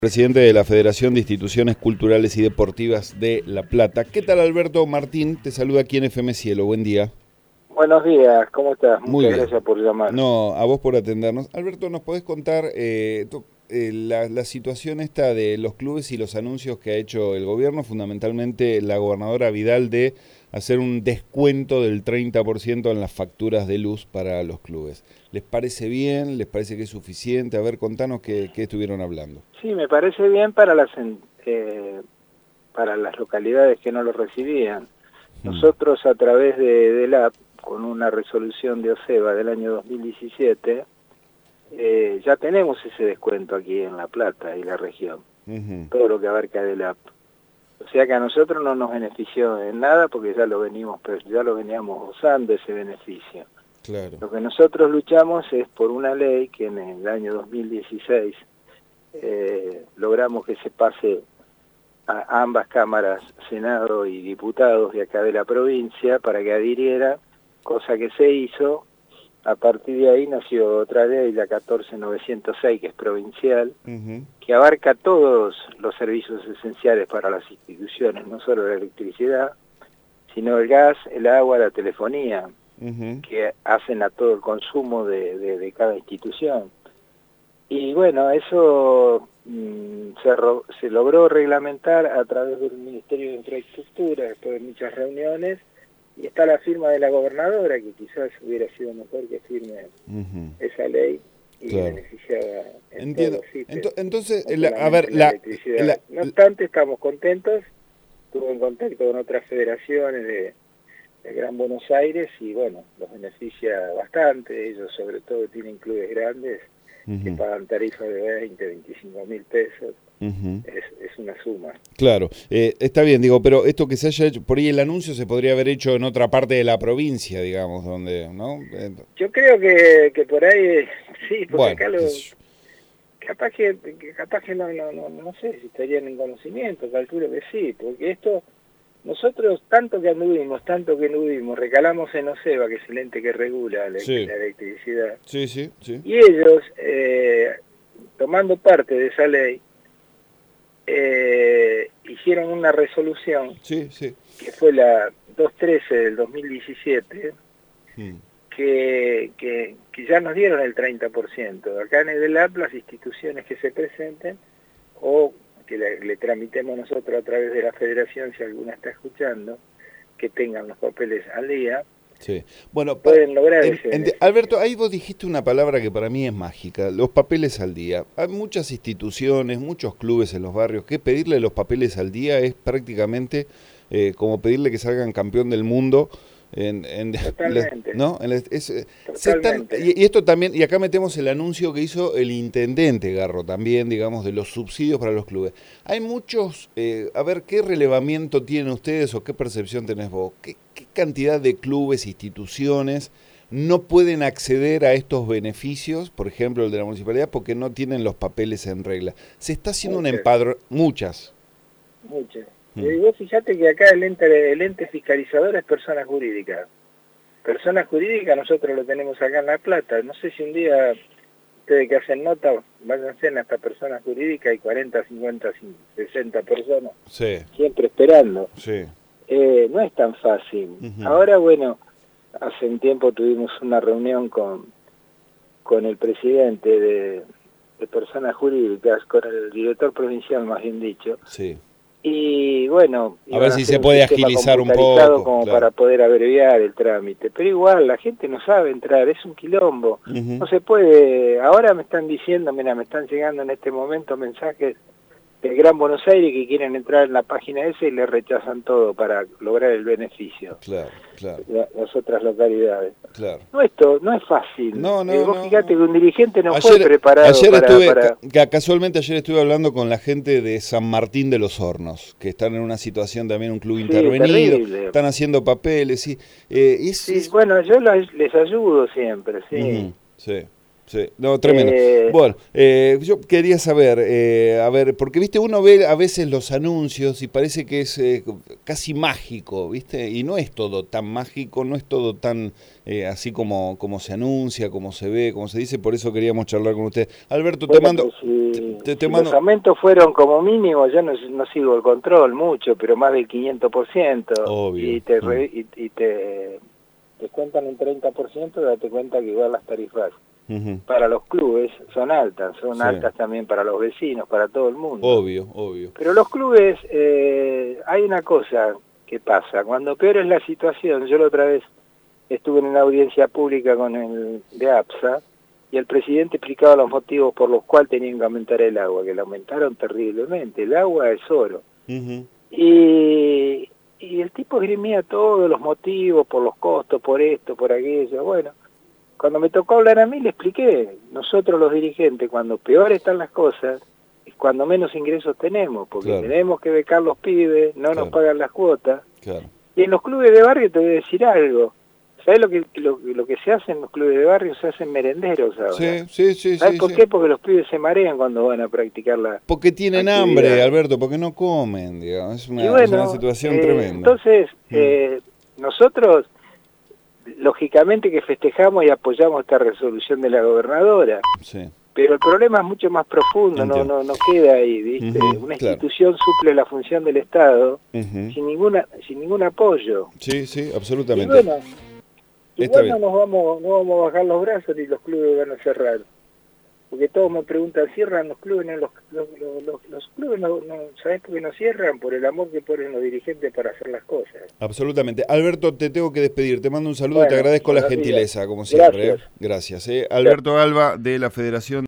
Presidente de la Federación de Instituciones Culturales y Deportivas de La Plata. ¿Qué tal, Alberto? Martín te saluda aquí en FM Cielo. Buen día. Buenos días, ¿cómo estás? Muy Muchas bien. Gracias por llamar. No, a vos por atendernos. Alberto, ¿nos podés contar la situación esta de los clubes y los anuncios que ha hecho el gobierno, fundamentalmente la gobernadora Vidal, de hacer un descuento del 30% en las facturas de luz para los clubes? ¿Les parece bien? ¿Les parece que es suficiente? A ver, contanos qué estuvieron hablando. Sí, me parece bien para las localidades que no lo recibían. Nosotros a través de la con una resolución de OSEBA del año 2017, ya tenemos ese descuento aquí en La Plata y la región, todo lo que abarca del AP. O sea que a nosotros no nos benefició en nada porque ya lo veníamos usando ese beneficio. Claro. Lo que nosotros luchamos es por una ley que en el año 2016 logramos que se pase a ambas cámaras, Senado y diputados de acá de la provincia, para que adhiriera, cosa que se hizo. A partir de ahí nació otra ley, la 14906, que es provincial, que abarca todos los servicios esenciales para las instituciones, no solo la electricidad, sino el gas, el agua, la telefonía, que hacen a todo el consumo de cada institución. Y bueno, eso se logró reglamentar a través del Ministerio de Infraestructura, después de muchas reuniones, y está la firma de la gobernadora, que quizás hubiera sido mejor que firme esa ley y beneficiada en todos los sitios. Entonces, No obstante, estamos contentos. Estuve en contacto con otras federaciones de Gran Buenos Aires y bueno, los beneficia bastante. Ellos sobre todo tienen clubes grandes que pagan tarifas de 20, 25 mil pesos. Es una suma. Claro, está bien, digo, pero esto que se haya hecho, por ahí el anuncio se podría haber hecho en otra parte de la provincia, digamos, donde, ¿no? Yo creo que por ahí, sí, porque bueno, acá capaz que no sé si estarían en conocimiento, calculo que sí, porque esto, nosotros tanto que anduvimos, recalamos en OSEBA, que es el ente que regula la electricidad, y ellos, tomando parte de esa ley, hicieron una resolución, que fue la 213 del 2017, que ya nos dieron el 30%. Acá en el EDELAP, las instituciones que se presenten, o que le tramitemos nosotros a través de la federación, si alguna está escuchando, que tengan los papeles al día, bueno, pueden lograr Alberto, ahí vos dijiste una palabra que para mí es mágica, los papeles al día. Hay muchas instituciones, muchos clubes en los barrios que pedirle los papeles al día es prácticamente como pedirle que salgan campeón del mundo. Totalmente. ¿No? Totalmente. Y esto también, y acá metemos el anuncio que hizo el intendente Garro también, digamos, de los subsidios para los clubes. Hay muchos, a ver, ¿qué relevamiento tienen ustedes o qué percepción tenés vos? ¿Qué cantidad de clubes, instituciones no pueden acceder a estos beneficios, por ejemplo el de la municipalidad, porque no tienen los papeles en regla? Se está haciendo un empadron... Muchas. Y vos fíjate que acá el ente fiscalizador es personas jurídicas. Personas jurídicas nosotros lo tenemos acá en La Plata. No sé si un día ustedes que hacen nota, váyanse a estas personas jurídicas, hay 40, 50, 60 personas, siempre esperando. No es tan fácil. Ahora, bueno, hace un tiempo tuvimos una reunión con el presidente de personas jurídicas, con el director provincial, más bien dicho. Y bueno, a ver si se puede agilizar un poco, como para poder abreviar el trámite, pero igual la gente no sabe entrar, es un quilombo, no se puede. Ahora me están diciendo, mira, me están llegando en este momento mensajes del Gran Buenos Aires que quieren entrar en la página esa y le rechazan todo para lograr el beneficio. Las otras localidades. No es fácil. Vos fíjate que un dirigente no fue preparado Casualmente ayer estuve hablando con la gente de San Martín de los Hornos, que están en una situación también, un club intervenido, terrible. Están haciendo papeles, bueno, yo les ayudo siempre, Sí, no, tremendo. Bueno, yo quería saber, a ver, porque viste, uno ve a veces los anuncios y parece que es casi mágico, viste, y no es todo tan mágico, no es todo tan así como se anuncia, como se ve, como se dice, por eso queríamos charlar con usted. Alberto, bueno, te mando... si mando... los aumentos fueron como mínimo, yo no sigo el control mucho, pero más del 500%, Obvio. y te descuentan un 30%, date cuenta que igual las tarifas para los clubes son altas también para los vecinos, para todo el mundo. Obvio. Pero los clubes, hay una cosa que pasa, cuando peor es la situación, yo la otra vez estuve en una audiencia pública con el de APSA, y el presidente explicaba los motivos por los cuales tenían que aumentar el agua, que la aumentaron terriblemente, el agua es oro. Y el tipo esgrimía todos los motivos, por los costos, por esto, por aquello, bueno. Cuando me tocó hablar a mí le expliqué, nosotros los dirigentes, cuando peor están las cosas, es cuando menos ingresos tenemos, porque tenemos que becar los pibes, no nos pagan las cuotas. Y en los clubes de barrio te voy a decir algo, ¿sabes lo que se hace en los clubes de barrio? Se hacen merenderos ahora. ¿Sabes por qué? Porque los pibes se marean cuando van a practicar la porque tienen hambre, Alberto, porque no comen, digamos, es una situación tremenda. Entonces, nosotros... lógicamente que festejamos y apoyamos esta resolución de la gobernadora, pero el problema es mucho más profundo, no queda ahí, ¿viste? Una institución suple la función del Estado sin ningún apoyo. Sí, absolutamente. Y bueno, no vamos a bajar los brazos ni los clubes van a cerrar. Porque todos me preguntan, ¿cierran los clubes? No, los clubes no, ¿sabés por qué no cierran? Por el amor que ponen los dirigentes para hacer las cosas. Absolutamente. Alberto, te tengo que despedir. Te mando un saludo y te agradezco la gentileza, como siempre. Gracias. Alberto Alba, de la Federación